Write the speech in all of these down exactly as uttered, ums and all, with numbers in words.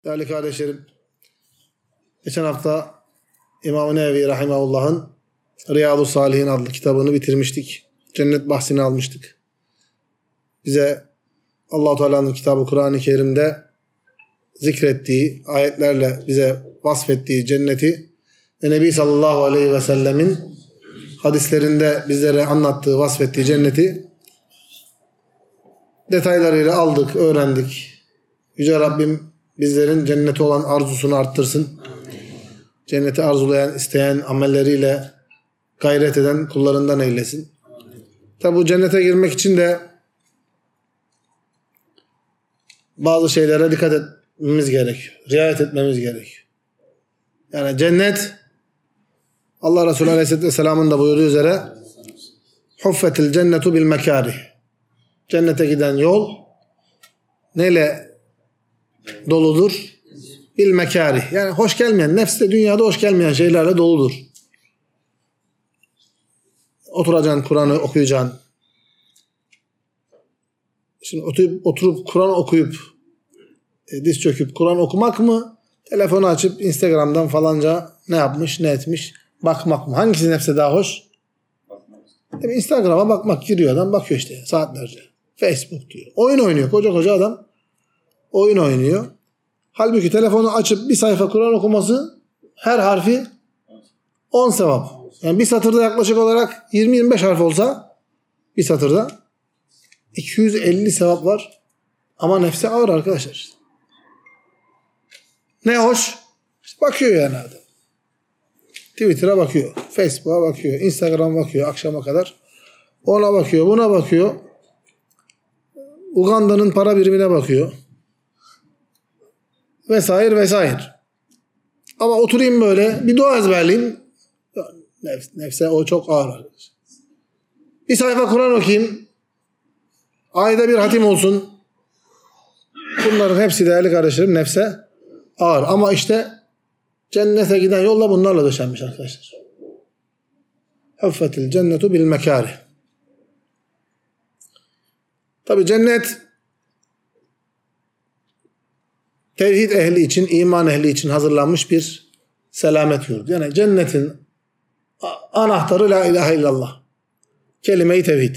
Değerli kardeşlerim, geçen hafta İmam-ı Nevevi Rahimahullah'ın Riyadu Salihin adlı kitabını bitirmiştik. Cennet bahsini almıştık. Bize Allah-u Teala'nın kitabı Kur'an-ı Kerim'de zikrettiği, ayetlerle bize vasfettiği cenneti ve Nebi sallallahu aleyhi ve sellemin hadislerinde bizlere anlattığı, vasfettiği cenneti detaylarıyla aldık, öğrendik. Yüce Rabbim bizlerin cennete olan arzusunu arttırsın. Cenneti arzulayan, isteyen, amelleriyle gayret eden kullarından eylesin. Tabi bu cennete girmek için de bazı şeylere dikkat etmemiz gerekiyor. Riayet etmemiz gerekiyor. Yani cennet, Allah Resulü Aleyhisselatü Vesselam'ın da buyurduğu üzere huffetil cennetu bil mekârih. Cennete giden yol neyle doludur? Bil mekârih. Yani hoş gelmeyen, nefste dünyada hoş gelmeyen şeylerle doludur. Oturacaksın, Kur'an'ı okuyacaksın. Şimdi oturup, oturup Kur'an okuyup e, diz çöküp Kur'an okumak mı? Telefonu açıp Instagram'dan falanca ne yapmış, ne etmiş bakmak mı? Hangisi nefse daha hoş? Tabii Instagram'a bakmak, giriyor adam, bakıyor işte saatlerce. Facebook diyor. Oyun oynuyor. Koca koca adam oyun oynuyor. Halbuki telefonu açıp bir sayfa Kur'an okuması her harfi on sevap. Yani bir satırda yaklaşık olarak yirmi yirmi beş harf olsa bir satırda iki yüz elli sevap var. Ama nefse ağır arkadaşlar. Ne hoş? İşte bakıyor yani adam. Twitter'a bakıyor. Facebook'a bakıyor. Instagram'a bakıyor akşama kadar. Ona bakıyor, buna bakıyor. Uganda'nın para birimine bakıyor. Vesaire vesaire. Ama oturayım böyle bir dua ezberleyeyim. Nef, nefse o çok ağır. Bir sayfa Kur'an okuyayım. Ayda bir hatim olsun. Bunların hepsi değerli kardeşlerim nefse ağır. Ama işte cennete giden yolla bunlarla döşenmiş arkadaşlar. Huffetil cennetu bil mekârih. Tabi cennet tevhid ehli için, iman ehli için hazırlanmış bir selamet yurdu. Yani cennetin anahtarı la ilahe illallah. Kelime-i tevhid.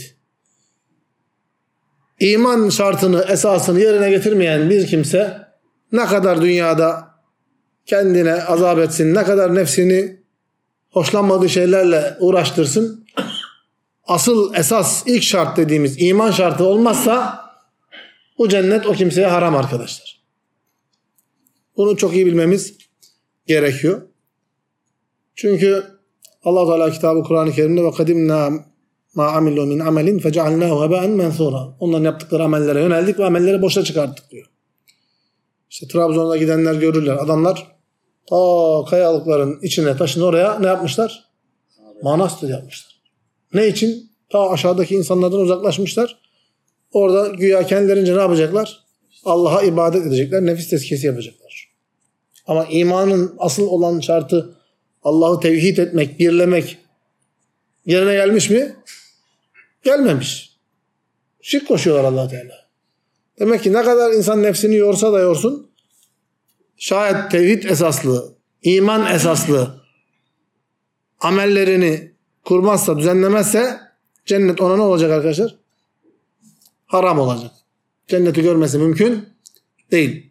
İman şartını, esasını yerine getirmeyen bir kimse ne kadar dünyada kendine azap etsin, ne kadar nefsini hoşlanmadığı şeylerle uğraştırsın, asıl esas ilk şart dediğimiz iman şartı olmazsa bu cennet o kimseye haram arkadaşlar. Bunu çok iyi bilmemiz gerekiyor. Çünkü Allah Teala kitabı Kur'an-ı Kerim'de ve kadimna ma amilu min amelin fecealnahu heben mensura. Onların yaptıkları amellere yöneldik ve amelleri boşa çıkarttık diyor. İşte Trabzon'a gidenler görürler. Adamlar ta kayalıkların içine, taşın oraya ne yapmışlar? Manastır yapmışlar. Ne için? Ta aşağıdaki insanlardan uzaklaşmışlar. Orada güya kendilerince ne yapacaklar? Allah'a ibadet edecekler. Nefis tezkiyesi yapacaklar. Ama imanın asıl olan şartı Allah'ı tevhid etmek, birlemek yerine gelmiş mi? Gelmemiş. Şirk koşuyorlar Allah Teala. Demek ki ne kadar insan nefsini yorsa da yorsun, şayet tevhid esaslı, iman esaslı amellerini kurmazsa, düzenlemezse cennet ona ne olacak arkadaşlar? Haram olacak. Cenneti görmesi mümkün değil.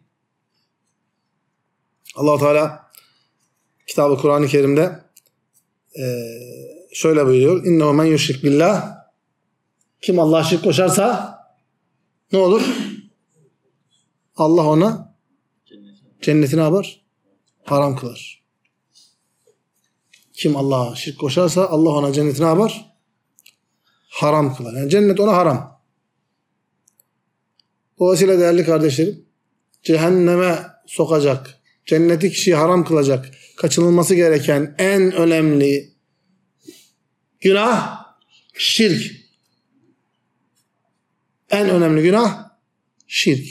Allah Teala kitabı Kur'an-ı Kerim'de şöyle buyuruyor. İnnehu men yuşrik billah. Kim Allah'a şirk koşarsa ne olur? Allah ona cennetini yapar? Haram kılar. Kim Allah'a şirk koşarsa Allah ona cennetini yapar? Haram kılar. Yani cennet ona haram. Dolayısıyla değerli kardeşlerim, cehenneme sokacak, cenneti kişiyi haram kılacak, kaçınılması gereken en önemli günah şirk. En önemli günah şirk.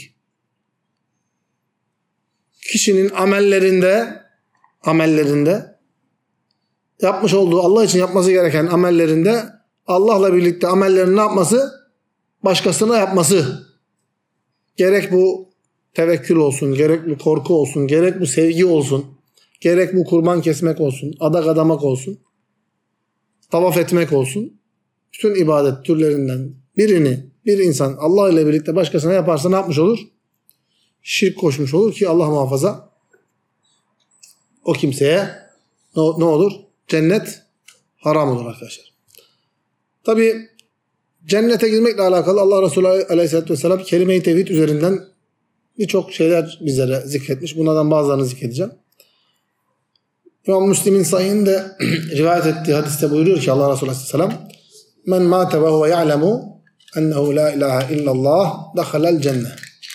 Kişinin amellerinde amellerinde yapmış olduğu Allah için yapması gereken amellerinde Allah'la birlikte amellerini ne yapması? Başkasına yapması. Gerek bu tevekkül olsun, gerek bu korku olsun, gerek bu sevgi olsun, gerek bu kurban kesmek olsun, adak adamak olsun, tavaf etmek olsun. Bütün ibadet türlerinden birini bir insan Allah ile birlikte başkasına yaparsa ne yapmış olur? Şirk koşmuş olur ki Allah muhafaza o kimseye ne, ne olur? Cennet haram olur arkadaşlar. Tabi cennete girmekle alakalı Allah Resulü Aleyhisselatü Vesselam kelime-i tevhid üzerinden birçok şeyler bizlere zikretmiş. Bunlardan bazılarını zikredeceğim. İmam Müslim'in sahihinde rivayet ettiği hadiste buyuruyor ki Allah Resulü Aleyhisselam men mâte ve huve ya'lemu ennehu la ilahe illallah dakhalel cennet.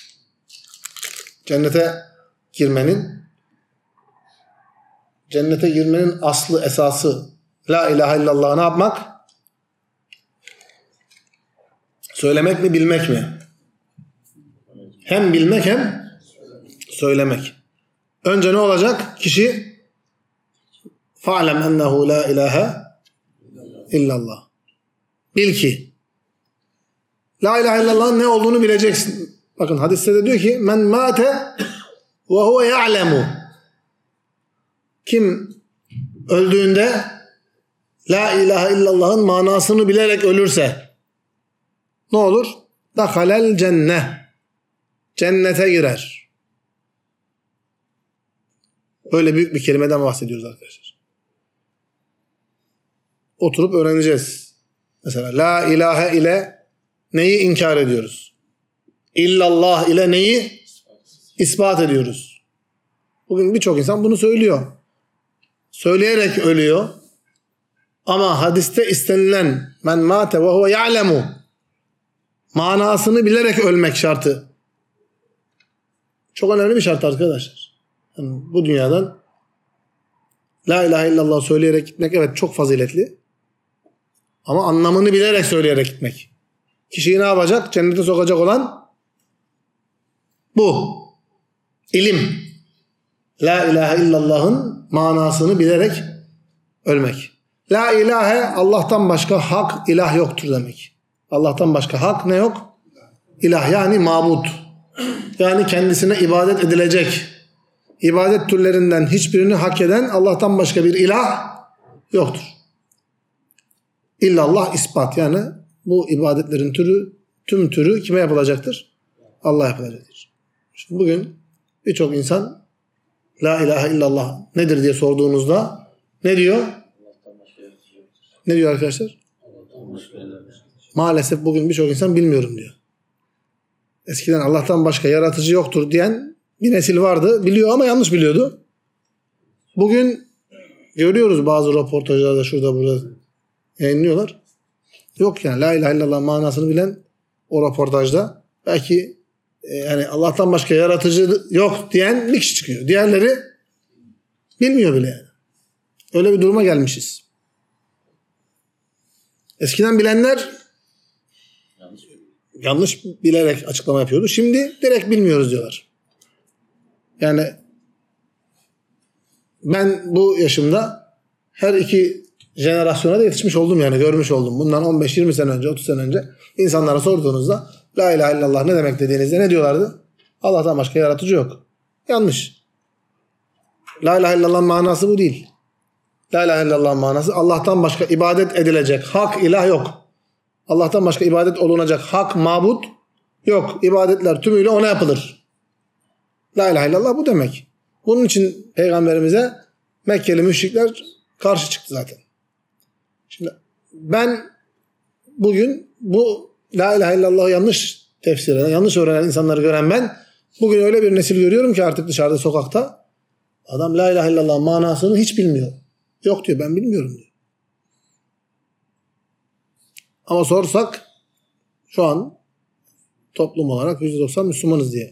Cennete girmenin cennete girmenin aslı esası la ilahe illallah ne yapmak? Söylemek mi bilmek mi? Hem bilmek hem söylemek. Önce ne olacak? Kişi fa'lem ennehu la ilahe illallah. Bil ki la ilahe illallah'ın ne olduğunu bileceksin. Bakın hadiste de diyor ki men mate ve huve ya'lemu. Kim öldüğünde la ilahe illallah'ın manasını bilerek ölürse ne olur? Dakhalel cennet. Cennete girer. Böyle büyük bir kelimeden bahsediyoruz arkadaşlar. Oturup öğreneceğiz. Mesela la ilahe ile neyi inkar ediyoruz? İllallah ile neyi ispat ediyoruz? Bugün birçok insan bunu söylüyor. Söyleyerek ölüyor. Ama hadiste istenilen men mate ve huve ya'lemu manasını bilerek ölmek şartı. Çok önemli bir şart arkadaşlar. Yani bu dünyadan la ilahe illallah söyleyerek gitmek evet çok faziletli. Ama anlamını bilerek söyleyerek gitmek. Kişiyi ne yapacak? Cennete sokacak olan bu. İlim. La ilahe illallah'ın manasını bilerek ölmek. La ilahe Allah'tan başka hak, ilah yoktur demek. Allah'tan başka hak ne yok? İlah yani mabud. Yani kendisine ibadet edilecek. İbadet türlerinden hiçbirini hak eden Allah'tan başka bir ilah yoktur. İllallah ispat. Yani bu ibadetlerin türü, tüm türü kime yapılacaktır? Allah yapılacaktır. Şimdi bugün birçok insan la ilahe illallah nedir diye sorduğunuzda ne diyor? Ne diyor arkadaşlar? Maalesef bugün birçok insan bilmiyorum diyor. Eskiden Allah'tan başka yaratıcı yoktur diyen bir nesil vardı. Biliyor ama yanlış biliyordu. Bugün görüyoruz bazı röportajlarda şurada burada yayınlıyorlar. Yok yani la ilahe illallah manasını bilen o röportajda belki e, yani Allah'tan başka yaratıcı yok diyen bir kişi çıkıyor. Diğerleri bilmiyor bile yani. Öyle bir duruma gelmişiz. Eskiden bilenler yanlış, yanlış bilerek açıklama yapıyordu. Şimdi direkt bilmiyoruz diyorlar. Yani ben bu yaşımda her iki jenerasyona da yetişmiş oldum yani görmüş oldum. Bundan on beş yirmi sene önce, otuz sene önce insanlara sorduğunuzda la ilahe illallah ne demek dediğinizde ne diyorlardı? Allah'tan başka yaratıcı yok. Yanlış. La ilahe illallah manası bu değil. La ilahe illallah manası Allah'tan başka ibadet edilecek hak ilah yok. Allah'tan başka ibadet olunacak hak mabut yok. İbadetler tümüyle ona yapılır. La ilahe illallah bu demek. Bunun için Peygamberimize Mekkeli müşrikler karşı çıktı zaten. Şimdi ben bugün bu la ilahe illallah'ı yanlış tefsir eden, yanlış öğrenen insanları gören ben bugün öyle bir nesil görüyorum ki artık dışarıda sokakta adam la ilahe illallah manasını hiç bilmiyor. Yok diyor ben bilmiyorum diyor. Ama sorsak şu an toplum olarak yüzde doksan Müslümanız diye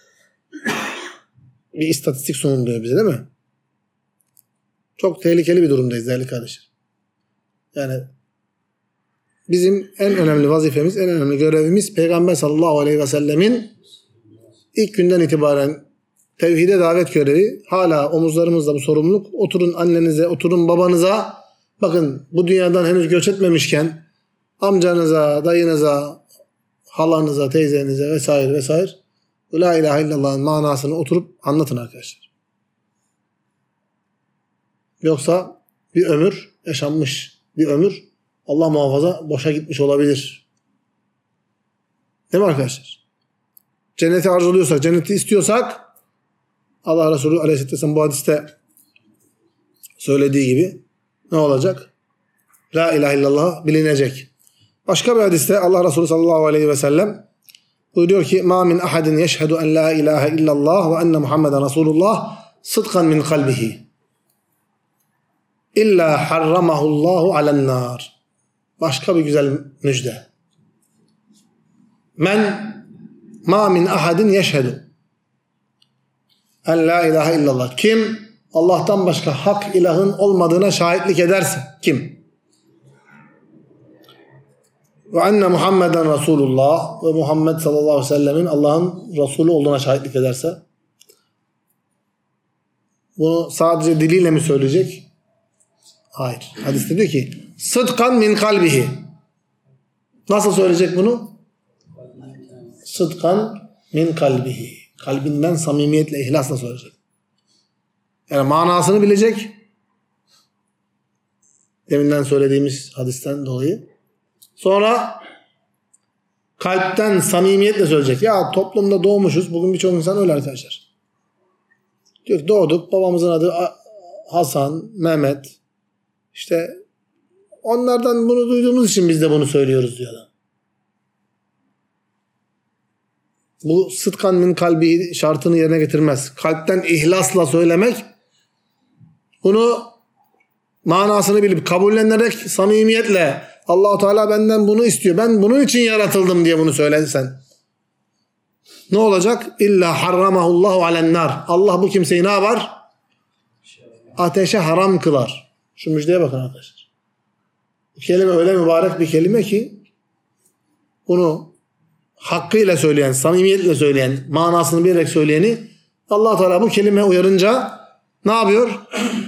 bir istatistik sunuluyor bize değil mi? Çok tehlikeli bir durumdayız değerli kardeşler. Yani bizim en önemli vazifemiz, en önemli görevimiz Peygamber sallallahu aleyhi ve sellemin ilk günden itibaren tevhide davet görevi. Hala omuzlarımızda bu sorumluluk. Oturun annenize, oturun babanıza. Bakın bu dünyadan henüz göç etmemişken amcanıza, dayınıza, halanıza, teyzenize vesaire vesaire La ilahe illallah'ın manasını oturup anlatın arkadaşlar. Yoksa bir ömür yaşanmış. Bir ömür Allah muhafaza boşa gitmiş olabilir. Değil mi arkadaşlar? Cenneti arzuluyorsak, cenneti istiyorsak Allah Resulü Aleyhisselatü Vesselam bu hadiste söylediği gibi ne olacak? La ilahe illallah bilinecek. Başka bir hadiste Allah Resulü sallallahu aleyhi ve sellem buyuruyor ki ma min ahadin yeşhedü en la ilahe illallah ve enne Muhammeden Resulullah sıdkan min kalbihi illa harramahullahu alennar. Başka bir güzel müjde. Men ma min ahadin yeşhedü en la ilahe illallah. Kim Allah'tan başka hak ilahın olmadığına şahitlik ederse, kim? Ve enne Muhammeden Resulullah ve Muhammed sallallahu aleyhi ve sellemin Allah'ın Resulü olduğuna şahitlik ederse, bunu sadece diliyle mi söyleyecek? Hayır. Hadiste diyor ki sıdkan min kalbihi. Nasıl söyleyecek bunu? Sıdkan min kalbihi. Kalbinden samimiyetle, ihlasla söyleyecek. Yani manasını bilecek. Deminden söylediğimiz hadisten dolayı. Sonra kalpten samimiyetle söyleyecek. Ya toplumda doğmuşuz. Bugün birçok insan öyle arkadaşlar. Diyor ki doğduk. Babamızın adı Hasan, Mehmet. İşte onlardan bunu duyduğumuz için biz de bunu söylüyoruz diyor adam. Bu sıdkan min kalbi şartını yerine getirmez. Kalpten ihlasla söylemek, bunu manasını bilip kabullenerek samimiyetle Allah-u Teala benden bunu istiyor. Ben bunun için yaratıldım diye bunu söylersen. Ne olacak? İlla harramahullahu alennar. Allah bu kimseyi ne yapar? Ateşe haram kılar. Şu müjdeye bakın arkadaşlar. Bu kelime öyle mübarek bir kelime ki bunu hakkıyla söyleyen, samimiyetle söyleyen, manasını bilerek söyleyeni Allah Teala bu kelime uyarınca ne yapıyor?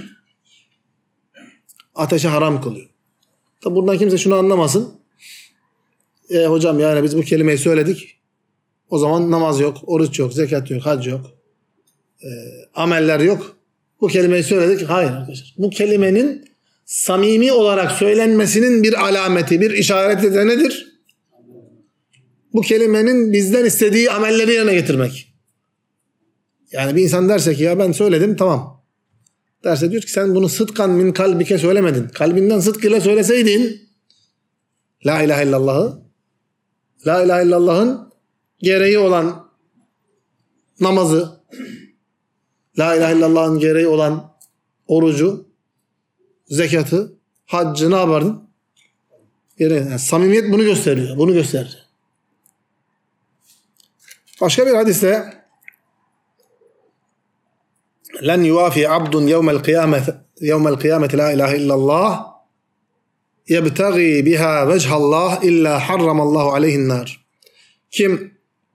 Ateşe haram kılıyor. Tabi buradan kimse şunu anlamasın. E, hocam yani biz bu kelimeyi söyledik. O zaman namaz yok, oruç yok, zekat yok, hac yok. E, ameller yok. Bu kelimeyi söyledik. Hayır arkadaşlar. Bu kelimenin samimi olarak söylenmesinin bir alameti, bir işareti de nedir? Bu kelimenin bizden istediği amelleri yerine getirmek. Yani bir insan derse ki ya ben söyledim tamam. Derse diyor ki sen bunu sıdkan min kalbike söylemedin. Kalbinden sıdk ile söyleseydin La ilahe illallah'ı, La ilahe illallah'ın gereği olan namazı, La ilahe illallah'ın gereği olan orucu, zekatı, haccı ne yapardın? Yani samimiyet bunu gösteriyor. Bunu gösterir. Başka bir hadiste لَنْ يُوَافِي عَبْدٌ يَوْمَ الْقِيَامَةِ يَوْمَ الْقِيَامَةِ لَا إِلَٰهِ إِلَّا اللّٰهِ يَبْتَغِي بِهَا وَجْهَ اللّٰهِ إِلَّا حَرَّمَ اللّٰهُ عَلَيْهِ النَّارِ. Kim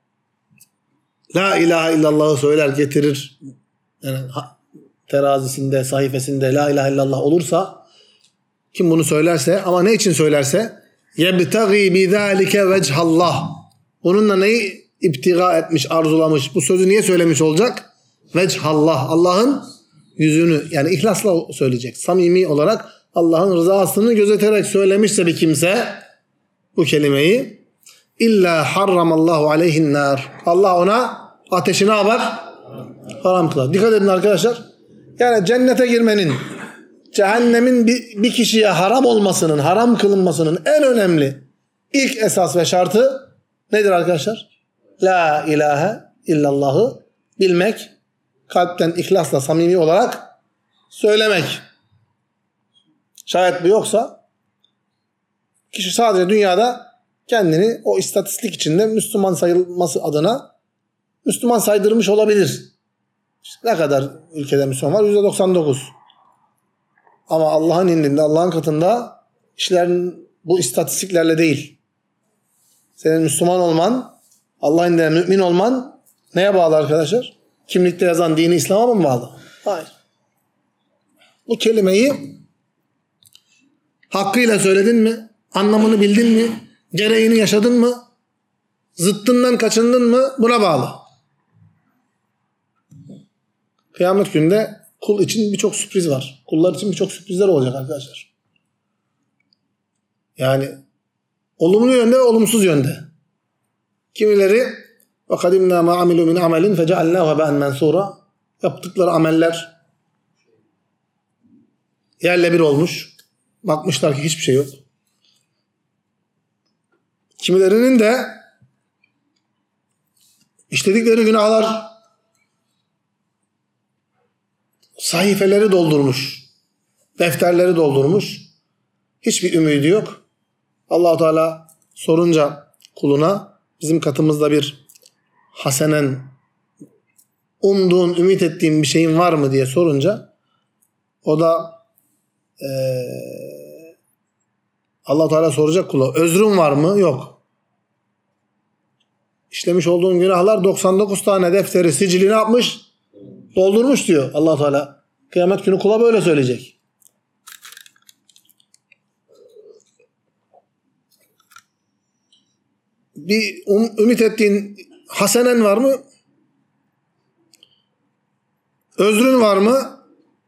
La ilahe illallah'ı söyler, getirir, yani terazisinde, sayfasında La ilahe illallah olursa, kim bunu söylerse ama ne için söylerse يَبْتَغِي بِذَٰلِكَ وَجْهَ اللّٰهِ. Bununla neyi iptiga etmiş, arzulamış, bu sözü niye söylemiş olacak? Vechallah, Allah'ın yüzünü, yani ihlasla söyleyecek. Samimi olarak Allah'ın rızasını gözeterek söylemişse bir kimse bu kelimeyi illa harramallahu aleyhin nar. Allah ona ateşi ne yapar? Haram kılar. Dikkat edin arkadaşlar. Yani cennete girmenin, cehennemin bir, bir kişiye haram olmasının, haram kılınmasının en önemli ilk esas ve şartı nedir arkadaşlar? La ilahe illallah'ı bilmek, kalpten ihlasla samimi olarak söylemek. Şayet bu yoksa kişi sadece dünyada kendini o istatistik içinde Müslüman sayılması adına Müslüman saydırmış olabilir. İşte ne kadar ülkede Müslüman var? yüzde doksan dokuz. Ama Allah'ın indinde, Allah'ın katında işlerin bu istatistiklerle değil. Senin Müslüman olman, Allah'ın indinde mümin olman neye bağlı arkadaşlar? Kimlikte yazan dini İslam'a mı bağlı? Hayır. Bu kelimeyi hakkıyla söyledin mi? Anlamını bildin mi? Gereğini yaşadın mı? Zıttından kaçındın mı? Buna bağlı. Kıyamet günde kul için birçok sürpriz var. Kullar için birçok sürprizler olacak arkadaşlar. Yani olumlu yönde ve olumsuz yönde. Kimileri وَقَدِمْنَا مَا عَمِلُوا مِنْ عَمَلٍ فَجَعَلْنَاهُ هَبَاءً مَنْثُورًا yaptıkları ameller yerle bir olmuş. Bakmışlar ki hiçbir şey yok. Kimilerinin de işledikleri günahlar sahifeleri doldurmuş. Defterleri doldurmuş. Hiçbir ümidi yok. Allah-u Teala sorunca kuluna bizim katımızda bir hasenen umduğun, ümit ettiğin bir şeyin var mı diye sorunca o da ee, Allah-u Teala soracak kula, özrün var mı? Yok. İşlemiş olduğun günahlar doksan dokuz tane defteri, sicili ne yapmış? Doldurmuş diyor Allah-u Teala. Kıyamet günü kula böyle söyleyecek. Bir um, ümit ettiğin hasenen var mı? Özrün var mı?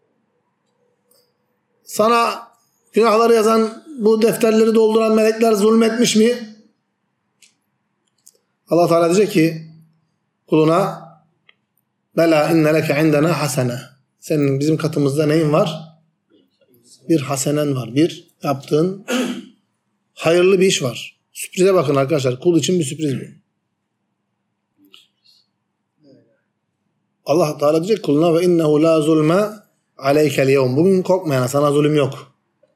Sana günahları yazan, bu defterleri dolduran melekler zulmetmiş mi? Allah Teala diyecek ki kuluna bela inne leke indena hasene. Senin bizim katımızda neyin var? Bir hasenen var. Bir yaptığın hayırlı bir iş var. Sürprize bakın arkadaşlar. Kul için bir sürpriz bu. Allah Teala diyecek kuluna ve innehu la zulme aleykel yevm. Bugün korkmayana, sana zulüm yok.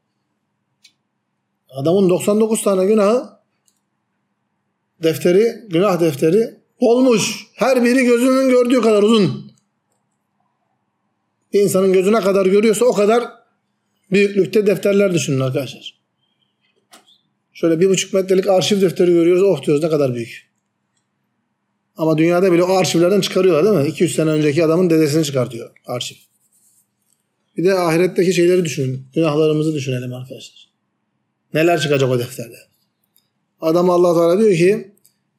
Adamın doksan dokuz tane günahı defteri, günah defteri olmuş. Her biri gözünün gördüğü kadar uzun. Bir insanın gözüne kadar görüyorsa o kadar büyüklükte defterler düşünün arkadaşlar. Şöyle bir buçuk metrelik arşiv defteri görüyoruz. Oh diyoruz ne kadar büyük. Ama dünyada bile o arşivlerden çıkarıyorlar değil mi? iki yüz sene önceki adamın dedesini çıkartıyor arşiv. Bir de ahiretteki şeyleri düşünün. Günahlarımızı düşünelim arkadaşlar. Neler çıkacak o defterde? Adam Allah Teala diyor ki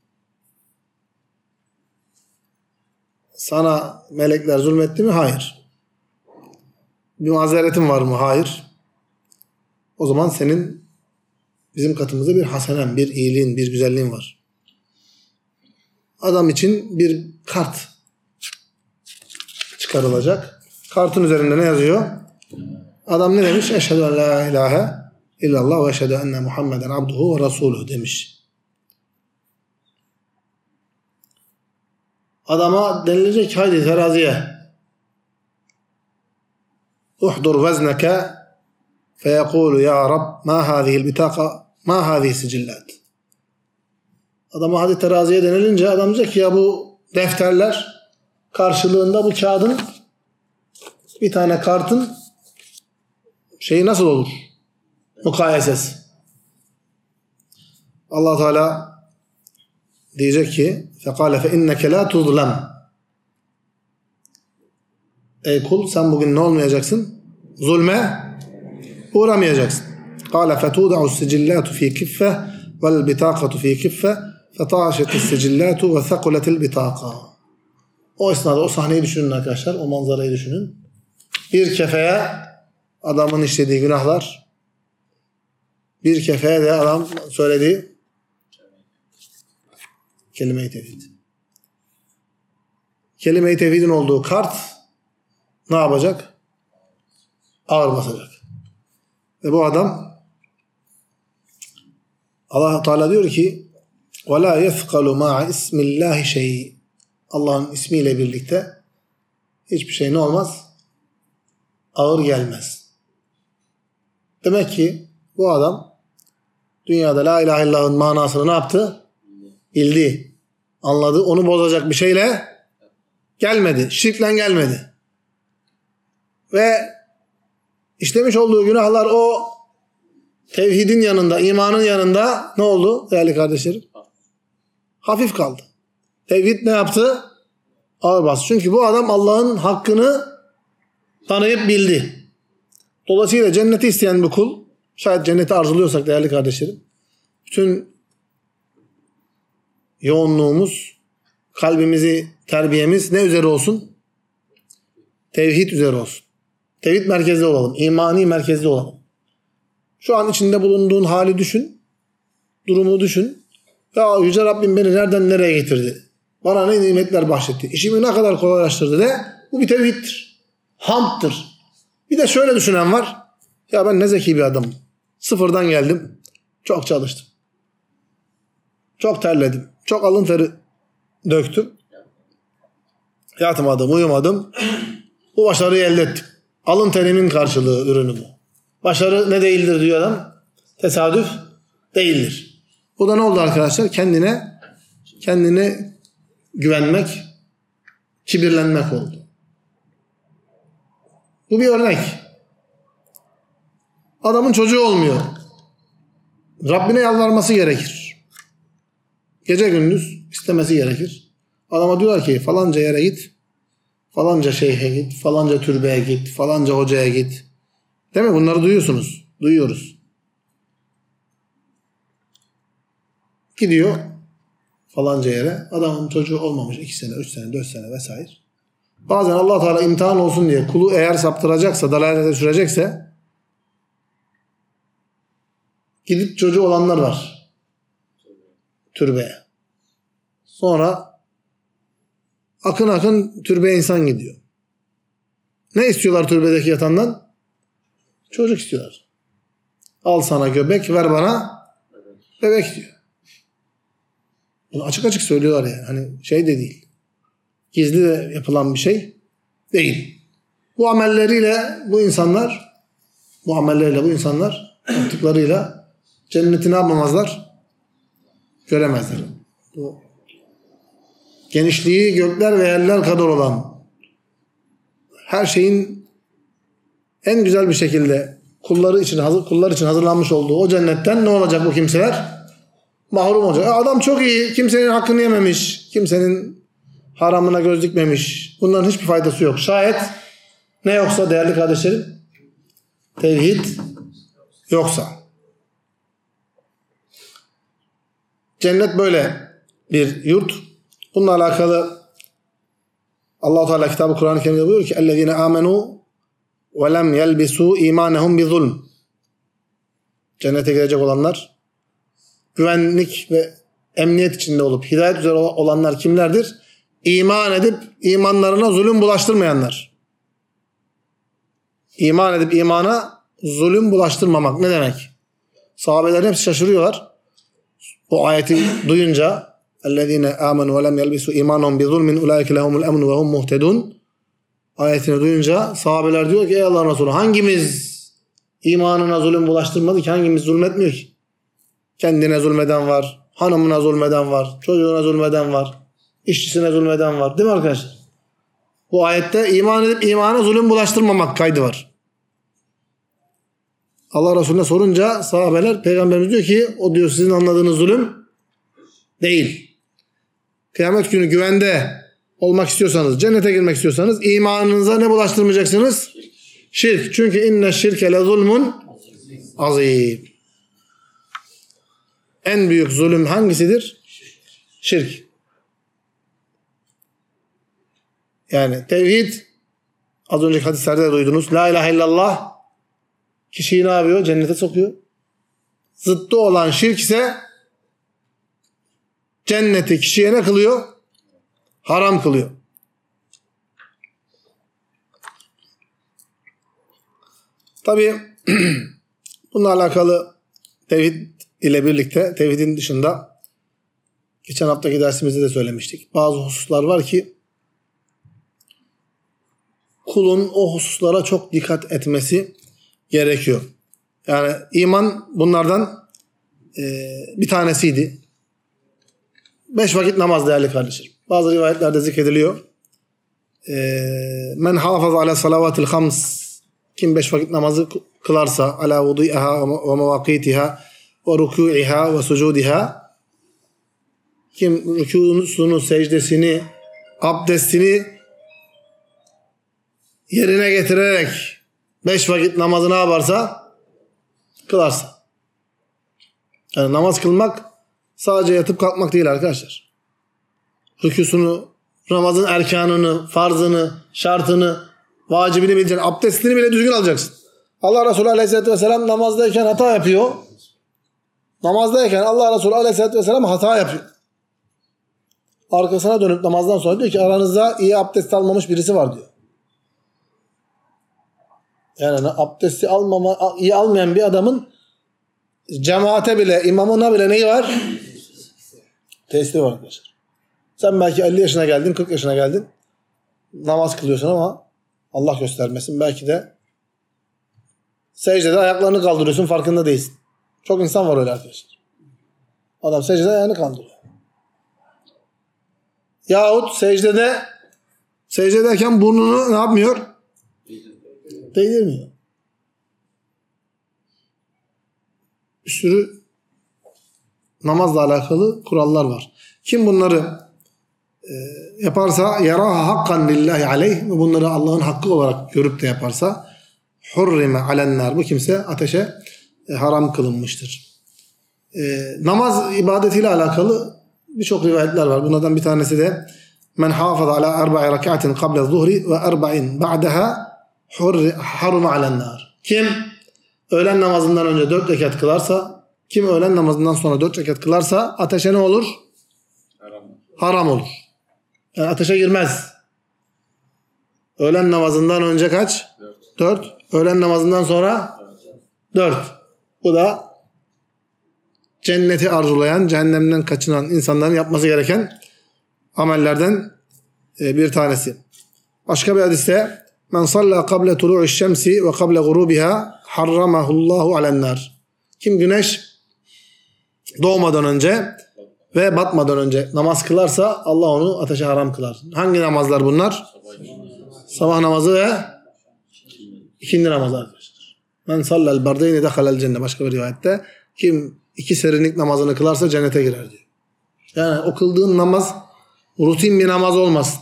sana melekler zulmetti mi? Hayır. Bir mazeretin var mı? Hayır. O zaman senin bizim katımızda bir hasenen, bir iyiliğin, bir güzelliğin var. Adam için bir kart çıkarılacak. Kartın üzerinde ne yazıyor? Adam ne demiş? Eşhedü en la ilahe illallah ve eşhedü enne Muhammeden abduhu ve rasuluhu demiş. Adama denilecek haydi teraziye. Uhdur vezneke feyekulu ya Rab ma hâzihil bitaka ma hâzih sicillat. Adama hadi teraziye denilince adam diyecek ki ya bu defterler karşılığında bu kağıdın bir tane kartın şeyi nasıl olur? Mukayesesi. Allah Teala diyecek ki فَقَالَ فَاِنَّكَ لَا تُظْلَمْ Ey kul sen bugün ne olmayacaksın? Zulme uğramayacaksın. قَالَ فَتُوْدَعُ السِّجِلَّاتُ ف۪ي كِفَّةِ وَالْبِتَاقَةُ ف۪ي كِفَّةِ فَطَاشَتِ السِّجِلَّاتُ وَثَقُلَتِ الْبِتَاقَةِ O esnada o sahneyi düşünün arkadaşlar. O manzarayı düşünün. Bir kefeye adamın işlediği günahlar, bir kefeye de adam söylediği kelime-i tevhid. Kelime-i tevhidin olduğu kart ne yapacak? Ağır basacak. Ve bu adam Allah Teala diyor ki وَلَا يَثْقَلُ مَعَ اسْمِ اللّٰهِ شَيْءٍ Allah'ın ismiyle birlikte hiçbir şey ne olmaz? Ağır gelmez. Demek ki bu adam dünyada la ilahe illallah'ın manasını ne yaptı? Bildi. Anladı. Onu bozacak bir şeyle gelmedi. Şirkle gelmedi. Ve işlemiş olduğu günahlar o tevhidin yanında, imanın yanında ne oldu değerli kardeşlerim? Hafif kaldı. Tevhid ne yaptı? Ağır bastı. Çünkü bu adam Allah'ın hakkını tanıyıp bildi. Dolayısıyla cenneti isteyen bir kul, şayet cenneti arzuluyorsak değerli kardeşlerim, bütün yoğunluğumuz, kalbimizi, terbiyemiz ne üzere olsun? tevhid üzere olsun. Tevhid merkezli olalım. İmani merkezli olalım. Şu an içinde bulunduğun hali düşün. Durumu düşün. Ya Yüce Rabbim beni nereden nereye getirdi? Bana ne nimetler bahşetti? İşimi ne kadar kolaylaştırdı de. Bu bir tevhiddir. Hamddır. Bir de şöyle düşünen var. Ya ben ne zeki bir adamım. Sıfırdan geldim. Çok çalıştım. Çok terledim. Çok alın teri döktüm. Yatmadım, uyumadım. Bu başarıyı elde ettim. Alın terimin karşılığı ürünü bu. Başarı ne değildir diyor adam? Tesadüf değildir. Bu da ne oldu arkadaşlar? Kendine kendine güvenmek, kibirlenmek oldu. Bu bir örnek. Adamın çocuğu olmuyor. Rabbine yalvarması gerekir. Gece gündüz istemesi gerekir. Adama diyorlar ki falanca yere git, falanca şeyhe git, falanca türbeye git, falanca hocaya git. Değil mi? Bunları duyuyorsunuz. Duyuyoruz. Gidiyor falanca yere. Adamın çocuğu olmamış iki sene, üç sene, dört sene vesaire. Bazen Allah Teala imtihan olsun diye kulu eğer saptıracaksa, dalalete düşürecekse gidip çocuğu olanlar var. Türbeye. Sonra akın akın türbeye insan gidiyor. Ne istiyorlar türbedeki yatandan? Çocuk istiyorlar. Al sana göbek, ver bana bebek diyor. Bunu açık açık söylüyorlar yani. Hani şey de değil. Gizli de yapılan bir şey değil. Bu amelleriyle bu insanlar bu amelleriyle bu insanlar yaptıklarıyla cenneti ne yapamazlar? Göremezler. Bu genişliği gökler ve yerler kadar olan her şeyin en güzel bir şekilde kulları için hazır kullar için hazırlanmış olduğu o cennetten ne olacak bu kimseler? Mahrum olacak. Adam çok iyi, kimsenin hakkını yememiş, kimsenin haramına göz dikmemiş. Bunların hiçbir faydası yok. Şayet ne yoksa değerli kardeşlerim? Tevhid yoksa. Cennet böyle bir yurt. Bununla alakalı Allah-u Teala kitabı Kur'an-ı Kerim'de buyuruyor ki اَلَّذ۪ينَ آمَنُوا وَلَمْ يَلْبِسُوا اِيمَانَهُمْ بِظُلْمٍ. Cennete girecek olanlar, güvenlik ve emniyet içinde olup hidayet üzere olanlar kimlerdir? İman edip imanlarına zulüm bulaştırmayanlar. İman edip imana zulüm bulaştırmamak ne demek? Sahabeler hepsi şaşırıyorlar. Bu ayeti duyunca اَلَّذ۪ينَ آمَنُوا وَلَمْ يَلْبِسُوا اِيمَانَهُمْ بِظُلْمٍ اُولَٰئِكَ لَهُمُ الْاَمْنُ وَهُمْ مُهْتَدُونَ ayetini duyunca sahabeler diyor ki ey Allah'ın Resulü hangimiz imanına zulüm bulaştırmadı ki? Hangimiz zulmetmiyor ki? Kendine zulmeden var, hanımına zulmeden var, çocuğuna zulmeden var, işçisine zulmeden var. Değil mi arkadaşlar? Bu ayette iman edip imana zulüm bulaştırmamak kaydı var. Allah Resulüne sorunca sahabeler Peygamberimiz diyor ki o diyor sizin anladığınız zulüm değil. Kıyamet günü güvende olmak istiyorsanız, cennete girmek istiyorsanız imanınıza ne bulaştırmayacaksınız? Şirk. Çünkü inne şirke le zulmun azim. En büyük zulüm hangisidir? Şirk. Yani tevhid, az önceki hadislerde de duydunuz. La ilahe illallah kişiyi ne yapıyor? Cennete sokuyor. Zıttı olan şirk ise cenneti kişiye ne kılıyor? Haram kılıyor. Tabii bununla alakalı tevhid ile birlikte tevhidin dışında geçen haftaki dersimizde de söylemiştik. Bazı hususlar var ki kulun o hususlara çok dikkat etmesi gerekiyor. Yani iman bunlardan e, bir tanesiydi. Beş vakit namaz değerli kardeşlerim. Bazı rivayetlerde zikrediliyor. E, Men hafaz ala salavatil hams. Kim beş vakit namazı kılarsa ala vudu'iha ve mevakitiha ve rükû'iha ve sucudiha. Kim rükûsunu, secdesini, abdestini yerine getirerek beş vakit namazı ne yaparsa kılarsa. Yani namaz kılmak sadece yatıp kalkmak değil arkadaşlar. Rükûsunu, namazın erkanını, farzını, şartını Vacibini bileceksin. Abdestini bile düzgün alacaksın. Allah Resulü Aleyhisselatü Vesselam namazdayken hata yapıyor. Namazdayken Allah Resulü Aleyhisselatü Vesselam hata yapıyor. Arkasına dönüp namazdan sonra diyor ki aranızda iyi abdest almamış birisi var diyor. Yani abdesti almama, iyi almayan bir adamın cemaate bile, imamına bile neyi var? Tesiri var arkadaşlar. Sen belki elli yaşına geldin, kırk yaşına geldin. Namaz kılıyorsun ama Allah göstermesin. Belki de secdede ayaklarını kaldırıyorsun, farkında değilsin. Çok insan var öyle arkadaşlar. Adam secdede ayağını kaldırıyor. Yahut secdede secdedeyken burnunu ne yapmıyor? Değdirmiyor. Bir sürü namazla alakalı kurallar var. Kim bunları e, yaparsa yaraha hakkan lillahi aleyh, bunları Allah'ın hakkı olarak görüp de yaparsa hurrime alennar, bu kimse ateşe e, haram kılınmıştır. E, namaz ibadetiyle alakalı birçok rivayetler var. Bunlardan bir tanesi de men hafaza ala erba'i rak'atin qabla zuhri ve erba'in ba'daha haruma alennar. Kim öğlen namazından önce dört rekat kılarsa, kim öğlen namazından sonra dört rekat kılarsa ateşe ne olur? Haram, haram olur. Yani ateşe girmez. Öğlen namazından önce kaç? Dört. Dört. Öğlen namazından sonra? Dört. Bu da cenneti arzulayan, cehennemden kaçınan insanların yapması gereken amellerden bir tanesi. Başka bir hadiste men salla kable tulu'i şemsi ve kable gurubiha harramahullahu alennar. Kim güneş doğmadan önce ve batmadan önce namaz kılarsa Allah onu ateşe haram kılar. Hangi namazlar bunlar? Sabah namazı ve ikindi namazı arkadaşlar. Men sallal bardeyni dehalel cennet. Başka bir rivayette kim iki serinlik namazını kılarsa cennete girer diyor. Yani o kıldığın namaz rutin bir namaz olmasın.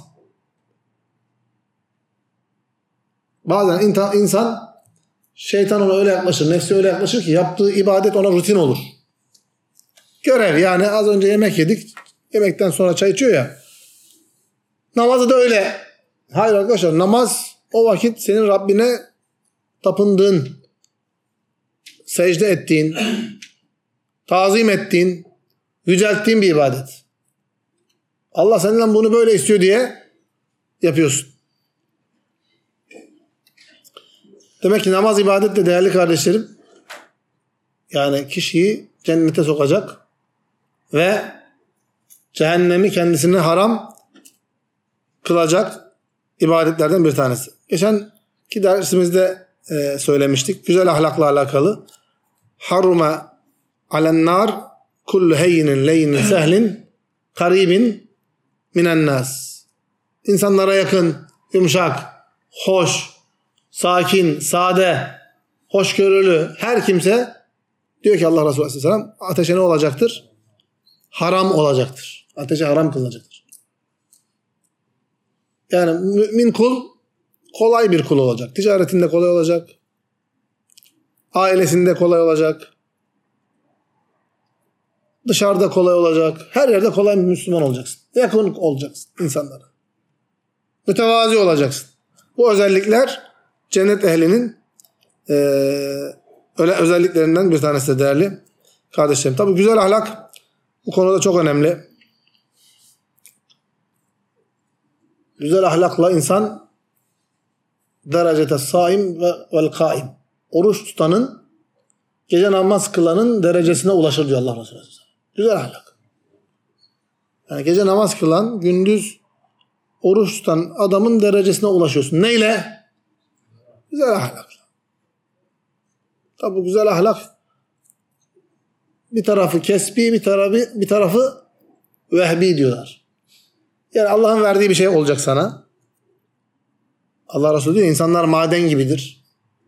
Bazen insan, şeytan ona öyle yaklaşır, nefsi öyle yaklaşır ki yaptığı ibadet ona rutin olur. Görev, yani az önce yemek yedik, yemekten sonra çay içiyor ya. Namazı da öyle. Hayır arkadaşlar, namaz o vakit senin Rabbine tapındığın, secde ettiğin, tazim ettiğin, yücelttiğin bir ibadet. Allah senden bunu böyle istiyor diye yapıyorsun. Demek ki namaz ibadet de değerli kardeşlerim, yani kişiyi cennete sokacak ve cehennemi kendisine haram kılacak ibadetlerden bir tanesi. Geçenki dersimizde e, söylemiştik. Güzel ahlakla alakalı. Haruma alennar kullu heyyinin leynin sehlin karibin minen nas. İnsanlara yakın, yumuşak, hoş, sakin, sade, hoşgörülü her kimse diyor ki Allah Resulü Aleyhisselam ateşe ne olacaktır? Haram olacaktır. Ateşe haram kılınacaktır. Yani mümin kul kolay bir kul olacak. Ticaretinde kolay olacak. Ailesinde kolay olacak. Dışarıda kolay olacak. Her yerde kolay bir Müslüman olacaksın. Yakın olacaksın insanlara. Mütevazi olacaksın. Bu özellikler cennet ehlinin e, öyle özelliklerinden bir tanesi de değerli kardeşlerim. Tabii güzel ahlak bu konuda çok önemli. Güzel ahlakla insan derecete saim ve vel kaim. Oruç tutanın, gece namaz kılanın derecesine ulaşır diyor Allah Resulü. Güzel ahlak. Yani gece namaz kılan, gündüz oruç tutan adamın derecesine ulaşıyorsun. Neyle? Güzel ahlakla. Tabi bu güzel ahlak bir tarafı kesbi, bir tarafı bir tarafı vehbi diyorlar. Yani Allah'ın verdiği bir şey olacak sana. Allah Resulü diyor insanlar maden gibidir.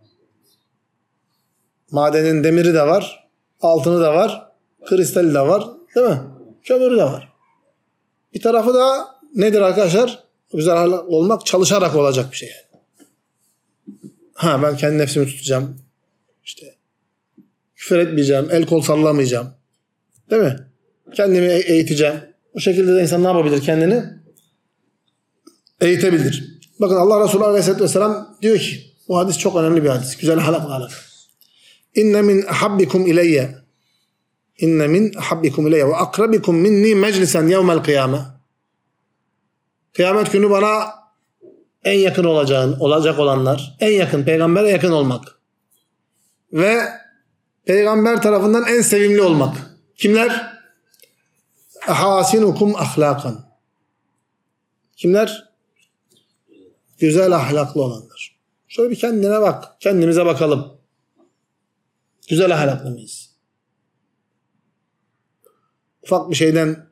Madenin demiri de var, altını da var, kristali de var, değil mi? Kömürü de var. Bir tarafı da nedir arkadaşlar? Güzel ahlak olmak çalışarak olacak bir şey. Ha ben kendi nefsimi tutacağım. İşte küfür etmeyeceğim, el kol sallamayacağım. Değil mi? Kendimi eğiteceğim. Bu şekilde de insan ne yapabilir? Kendini eğitebilir. Bakın Allah Resulü Aleyhisselatü Vesselam diyor ki, bu hadis çok önemli bir hadis. Güzel ahlakla alakalı. İnne min ahabbikum ileyye İnne min ahabbikum ileyye ve akrabikum minni meclisen yevmel kıyame. Kıyamet günü bana en yakın olacağın, olacak olanlar, en yakın, peygambere yakın olmak ve peygamber tarafından en sevimli olmak. Kimler? Ahasinukum ahlakan. Kimler? Güzel ahlaklı olanlar. Şöyle bir kendine bak, kendimize bakalım. Güzel ahlaklı mıyız? Ufak bir şeyden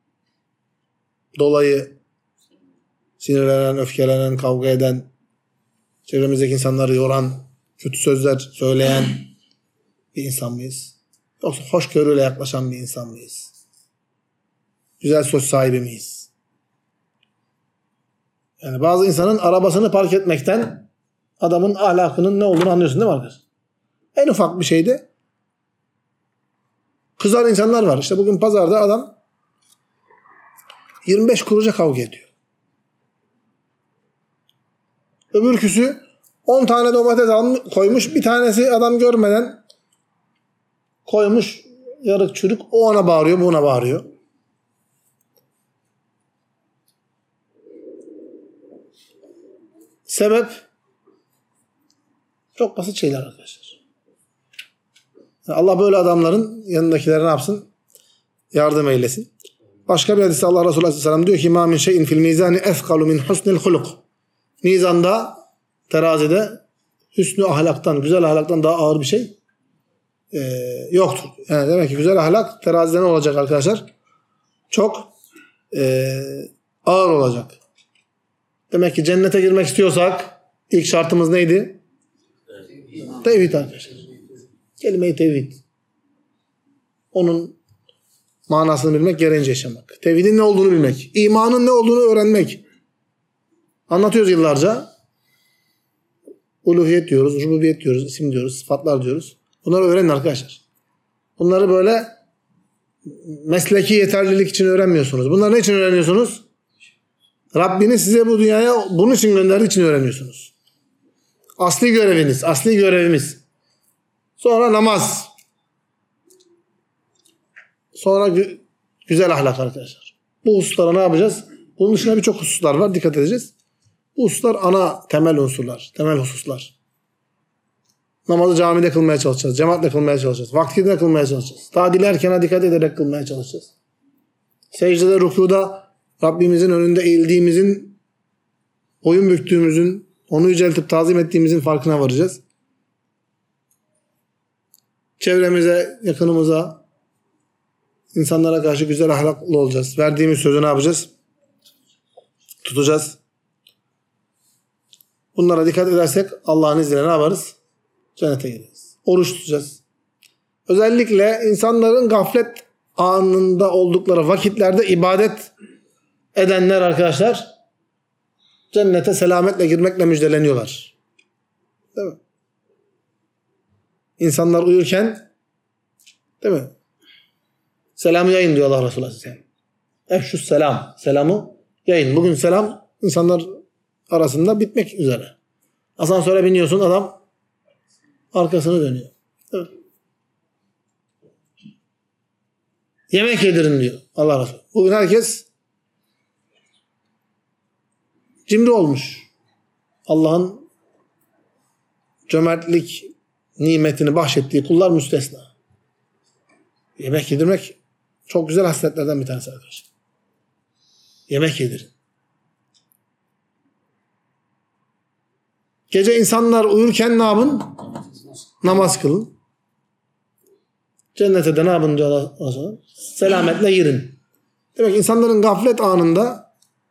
dolayı sinirlenen, öfkelenen, kavga eden, çevremizdeki insanları yoran, kötü sözler söyleyen bir insan mıyız? Yoksa hoşgörüyle yaklaşan bir insan mıyız? Güzel söz sahibi miyiz? Yani bazı insanın arabasını park etmekten adamın ahlakının ne olduğunu anlıyorsun değil mi arkadaşlar? En ufak bir şeyde kızar insanlar var. İşte bugün pazarda adam yirmi beş kuruşa kavga ediyor. Öbürküsü on tane domates almış, koymuş. Bir tanesi adam görmeden koymuş yarık çürük. O ona bağırıyor, bu ona bağırıyor. Sebep çok basit şeyler arkadaşlar. Yani Allah böyle adamların yanındakilere ne yapsın? Yardım eylesin. Başka bir hadiste Allah Resulü Aleyhisselam diyor ki مَا مِنْ شَيْءٍ فِي الْمِيزَانِ اَثْقَلُ مِنْ حُسْنِ الْخُلُقِ. Mizanda, terazide hüsnü ahlaktan, güzel ahlaktan daha ağır bir şey e, yoktur. Yani demek ki güzel ahlak terazide ne olacak arkadaşlar? Çok e, ağır olacak. Demek ki cennete girmek istiyorsak ilk şartımız neydi? Tevhid arkadaşlar. Kelime-i tevhid. Onun manasını bilmek, gereğince yaşamak. Tevhidin ne olduğunu bilmek. İmanın ne olduğunu öğrenmek. Anlatıyoruz yıllarca. Uluhiyet diyoruz, rububiyet diyoruz, isim diyoruz, sıfatlar diyoruz. Bunları öğrenin arkadaşlar. Bunları böyle mesleki yeterlilik için öğrenmiyorsunuz. Bunları ne için öğreniyorsunuz? Rabbiniz size bu dünyaya bunun için gönderdiği için öğreniyorsunuz. Asli göreviniz, asli görevimiz. Sonra namaz. Sonra gü- güzel ahlak arkadaşlar. Bu hususlara ne yapacağız? Bunun dışında birçok hususlar var. Dikkat edeceğiz. Bu hususlar ana temel unsurlar. Temel hususlar. Namazı camide kılmaya çalışacağız. Cemaatle kılmaya çalışacağız. Vaktinde kılmaya çalışacağız. Tadil erkene dikkat ederek kılmaya çalışacağız. Secdede, rükuda Rabbimizin önünde eğildiğimizin, boyun büktüğümüzün, onu yüceltip tazim ettiğimizin farkına varacağız. Çevremize, yakınımıza, insanlara karşı güzel ahlaklı olacağız. Verdiğimiz sözü ne yapacağız? Tutacağız. Bunlara dikkat edersek Allah'ın izniyle ne yaparız? Cennete gireriz. Oruç tutacağız. Özellikle insanların gaflet anında oldukları vakitlerde ibadet edenler arkadaşlar cennete selametle girmekle müjdeleniyorlar. Değil mi? İnsanlar uyurken değil mi? Selamı yayın diyor Allah Resulü Aleyhisselam. Efşus selam. Selamı yayın. Bugün selam insanlar arasında bitmek üzere. Asansöre biniyorsun, adam arkasını dönüyor. Değil mi? Yemek yedirin diyor Allah Resulü. Bugün herkes cimri olmuş. Allah'ın cömertlik nimetini bahşettiği kullar müstesna. Yemek yedirmek çok güzel hasletlerden bir tanesi arkadaşlar. Yemek yedirin. Gece insanlar uyurken ne yapın? Namaz kılın. Cennete de ne yapın diyor Allah sonra? Selametle girin. Demek ki insanların gaflet anında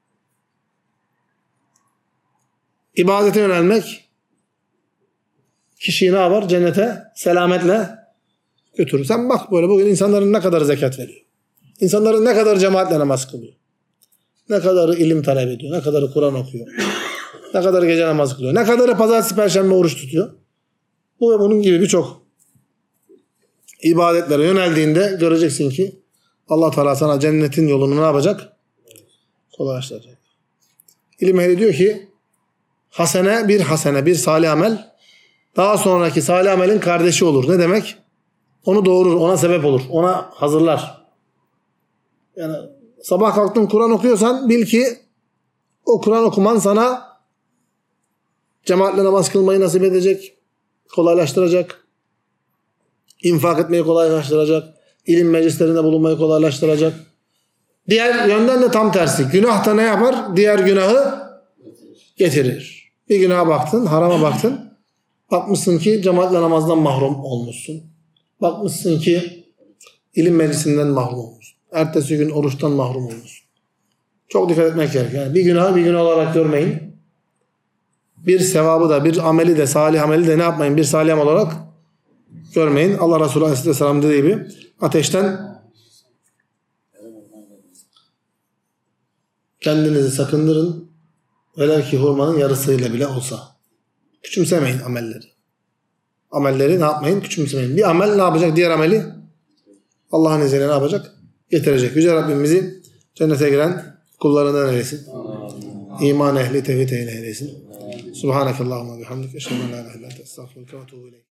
ibadete yönelmek kişiyi ne yapar? Cennete selametle götürür. Sen bak böyle bugün insanların ne kadar zekat veriyor. İnsanların ne kadar cemaatle namaz kılıyor. Ne kadarı ilim talep ediyor. Ne kadarı Kur'an okuyor. Ne kadarı gece namaz kılıyor. Ne kadarı pazartesi, perşembe oruç tutuyor. Bu ve bunun gibi birçok ibadetlere yöneldiğinde göreceksin ki Allah Teala sana cennetin yolunu ne yapacak? Kolaylaştıracak. İlim ehli diyor ki hasene bir hasene, bir salih amel daha sonraki salih amelin kardeşi olur. Ne demek? Onu doğurur, ona sebep olur, ona hazırlar. Yani sabah kalktın Kur'an okuyorsan bil ki o Kur'an okuman sana cemaatle namaz kılmayı nasip edecek, kolaylaştıracak, infak etmeyi kolaylaştıracak, ilim meclislerinde bulunmayı kolaylaştıracak. Diğer yönden de tam tersi. Günah da ne yapar? Diğer günahı getirir. Bir günaha baktın, harama baktın. Bakmışsın ki cemaatle namazdan mahrum olmuşsun. Bakmışsın ki ilim meclisinden mahrum olmuşsun. Ertesi gün oruçtan mahrum olmuşsun. Çok dikkat etmek gerekiyor. Yani bir günahı bir günah olarak görmeyin. Bir sevabı da, bir ameli de, salih ameli de ne yapmayın? Bir salih amel olarak görmeyin. Allah Resulü Aleyhisselam dediği gibi ateşten kendinizi sakındırın. Velev ki hurmanın yarısıyla bile olsa. Küçümsemeyin amelleri. Amelleri ne yapmayın? Küçümsemeyin. Bir amel ne yapacak? Diğer ameli Allah'ın izniyle ne yapacak? Getirecek. Yüce Rabbim bizi cennete giren kullarından eylesin. İman ehli, tevhid ehli eylesin. Subhanakallahumma bihamdik. Eşhedü en la ilahe illa ente estağfiruke ve etûbü ileyk.